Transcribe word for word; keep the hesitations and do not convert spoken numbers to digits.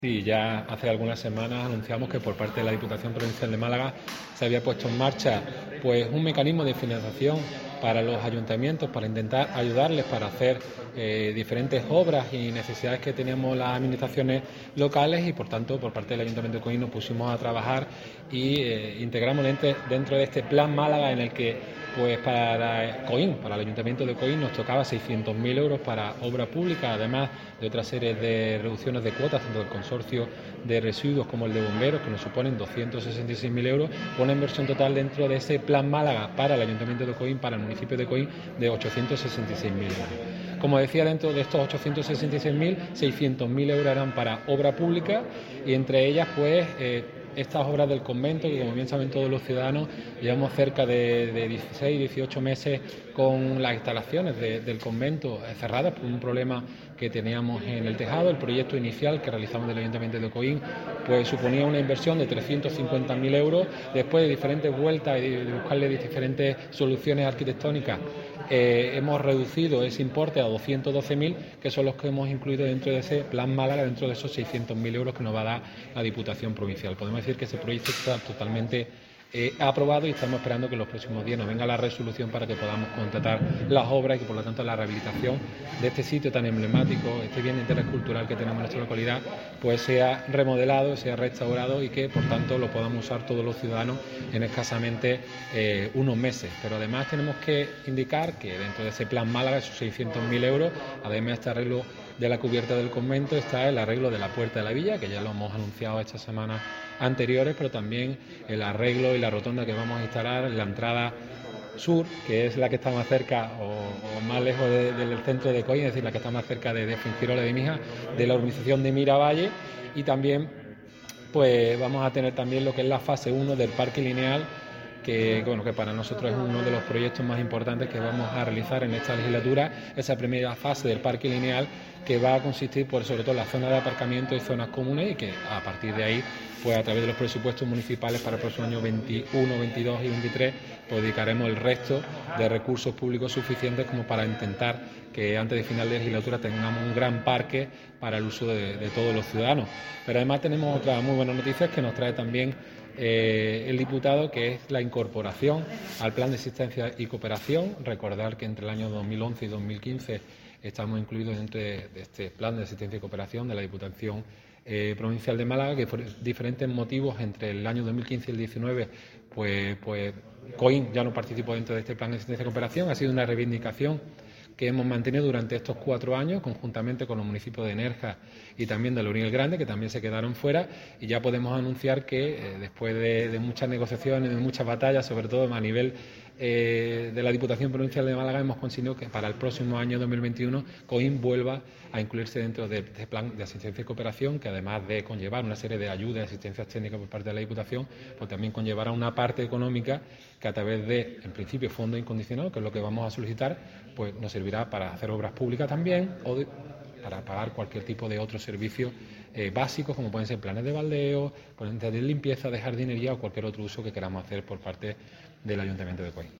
Sí, ya hace algunas semanas anunciamos que por parte de la Diputación Provincial de Málaga se había puesto en marcha pues un mecanismo de financiación para los ayuntamientos para intentar ayudarles para hacer eh, diferentes obras y necesidades que teníamos las administraciones locales y por tanto por parte del Ayuntamiento de Coín nos pusimos a trabajar y eh, integramos dentro, dentro de este plan Málaga en el que pues para Coín, para el Ayuntamiento de Coín nos tocaba seiscientos mil euros para obra pública, además de otra serie de reducciones de cuotas, tanto del consorcio de residuos como el de bomberos, que nos suponen doscientos sesenta y seis mil euros, con una inversión total dentro de ese plan Málaga para el Ayuntamiento de Coín, para el municipio de Coín, de ochocientos sesenta y seis mil euros. Como decía, dentro de estos ochocientos sesenta y seis mil, seiscientos mil euros eran para obra pública y entre ellas pues eh, estas obras del convento, que como bien saben todos los ciudadanos, llevamos cerca de, de dieciséis, dieciocho meses con las instalaciones de, del convento cerradas por un problema que teníamos en el tejado. El proyecto inicial que realizamos del Ayuntamiento de Coín pues suponía una inversión de trescientos cincuenta mil euros. Después de diferentes vueltas y de, de buscarle diferentes soluciones arquitectónicas, eh, hemos reducido ese importe a doscientos doce mil, que son los que hemos incluido dentro de ese plan Málaga, dentro de esos seiscientos mil euros que nos va a dar la Diputación Provincial. Podemos decir que ese proyecto está totalmente eh, aprobado y estamos esperando que en los próximos días nos venga la resolución para que podamos contratar las obras y que por lo tanto la rehabilitación de este sitio tan emblemático, este bien de interés cultural que tenemos en nuestra localidad, pues sea remodelado, sea restaurado y que por tanto lo podamos usar todos los ciudadanos en escasamente eh, unos meses. Pero además tenemos que indicar que dentro de ese plan Málaga, esos seiscientos mil euros, además de este arreglo de la cubierta del convento, está el arreglo de la puerta de la villa, que ya lo hemos anunciado estas semanas anteriores, pero también el arreglo y la rotonda que vamos a instalar en la entrada sur, que es la que está más cerca o, o más lejos de, del centro de Coín, es decir, la que está más cerca de, de Fuengirola de Mija, de la urbanización de Miravalle, y también pues vamos a tener también lo que es la fase uno del parque lineal, que, bueno, que para nosotros es uno de los proyectos más importantes que vamos a realizar en esta legislatura, esa primera fase del parque lineal, que va a consistir por sobre todo en la zona de aparcamiento y zonas comunes, y que a partir de ahí, pues a través de los presupuestos municipales para el próximo año veintiuno, veintidós y veintitrés, pues dedicaremos el resto de recursos públicos suficientes como para intentar que antes de final de legislatura tengamos un gran parque para el uso de, de todos los ciudadanos. Pero además tenemos otra muy buena noticia que nos trae también Eh, el diputado, que es la incorporación al plan de asistencia y cooperación. Recordar que entre el año dos mil once y dos mil quince estamos incluidos dentro de, de este plan de asistencia y cooperación de la Diputación eh, Provincial de Málaga, que por diferentes motivos entre el año dos mil quince y el diecinueve pues, pues Coín ya no participó dentro de este plan de asistencia y cooperación. Ha sido una reivindicación que hemos mantenido durante estos cuatro años, conjuntamente con los municipios de Nerja y también de Lorien el Grande, que también se quedaron fuera, y ya podemos anunciar que eh, después de, de muchas negociaciones, de muchas batallas, sobre todo a nivel eh, de la Diputación Provincial de Málaga, hemos conseguido que para el próximo año dos mil veintiuno Coín vuelva a incluirse dentro de este plan de asistencia y cooperación, que además de conllevar una serie de ayudas y asistencias técnicas por parte de la Diputación, pues también conllevará una parte económica que a través de, en principio, fondo incondicional, que es lo que vamos a solicitar, pues nos servirá para hacer obras públicas también o de, para pagar cualquier tipo de otros servicios eh, básicos, como pueden ser planes de baldeo, planes de limpieza, de jardinería o cualquier otro uso que queramos hacer por parte del Ayuntamiento de Coín.